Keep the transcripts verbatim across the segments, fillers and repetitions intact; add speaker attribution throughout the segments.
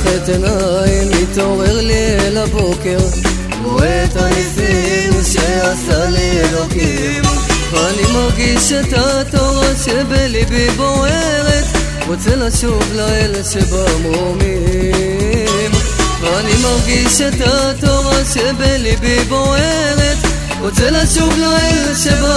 Speaker 1: את עיניים, מתעורר לי אל הבוקר, רואה את הניסים שעשה לי אלוקים. ואני מרגיש את התורה שבליבי בוערת, רוצה לשוב לאל שבמרומים. ואני מרגיש את התורה שבליבי בוערת, רוצה לשוב לאל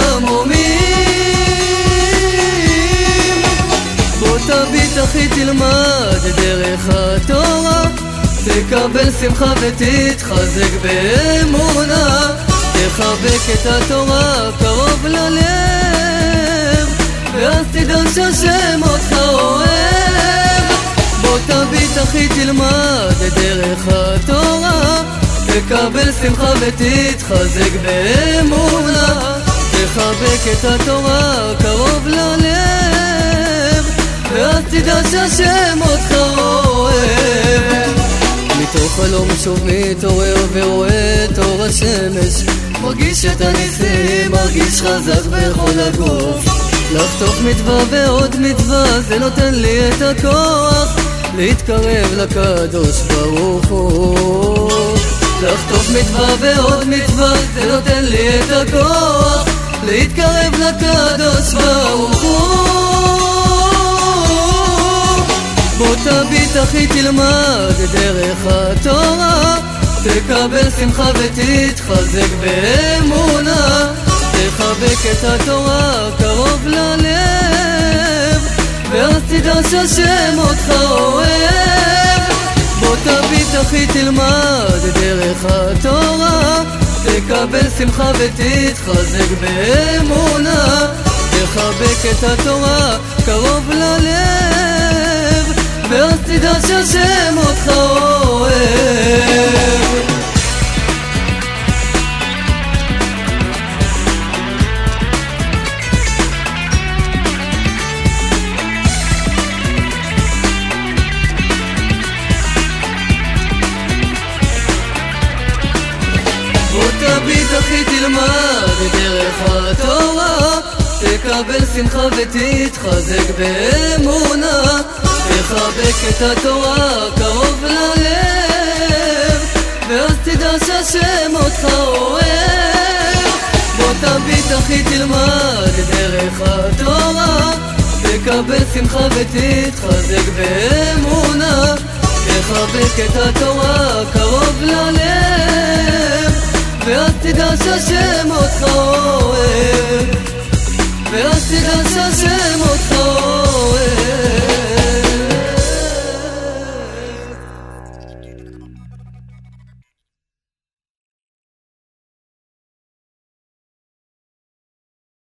Speaker 1: שבמרומים. בוא תביט אחי תלמד דרך התורה, תקבל שמחה ותתחזק באמונה, תחבק את התורה קרוב ללב, ואז תדע שהשם אותך אוהב. בוא תביט אחי תלמד דרך התורה, תקבל שמחה ותתחזק באמונה, תחבק את התורה קרוב ללב, ואז תדע שהשם אותך אוהב. מתוך חלום שוב מתעורר ורואה את אור השמש, מרגיש את הניסים, מרגיש חזק בכל הגוף. לחטוף מצווה ועוד מצווה, זה נותן לי את הכוח להתקרב לקדוש ברוך הוא. לחטוף מצווה ועוד מצווה, זה נותן לי את הכוח להתקרב לקדוש ברוך הוא. בוא תביט אחי תלמד דרך התורה, תקבל שמחה ותתחזק באמונה, תחבק את התורה קרוב ללב, ואז תדע שהשם אותך אוהב. בוא תביט אחי תלמד דרך התורה, תקבל שמחה ותתחזק באמונה, תחבק את התורה קרוב ללב, ואז תדע שהשם אותך אוהב. בוא תביט אחי תלמד דרך התורה, תקבל שמחה ותתחזק באמונה, תחבק את התורה קרוב ללב, ואז תדע שהשם אותך אוהב. בוא תביט אחי תלמד דרך התורה, תקבל שמחה ותתחזק באמונה, תחבק את התורה קרוב ללב, ואז תדע שהשם אותך אוהב, ואז תדע שהשם אותך אוהב.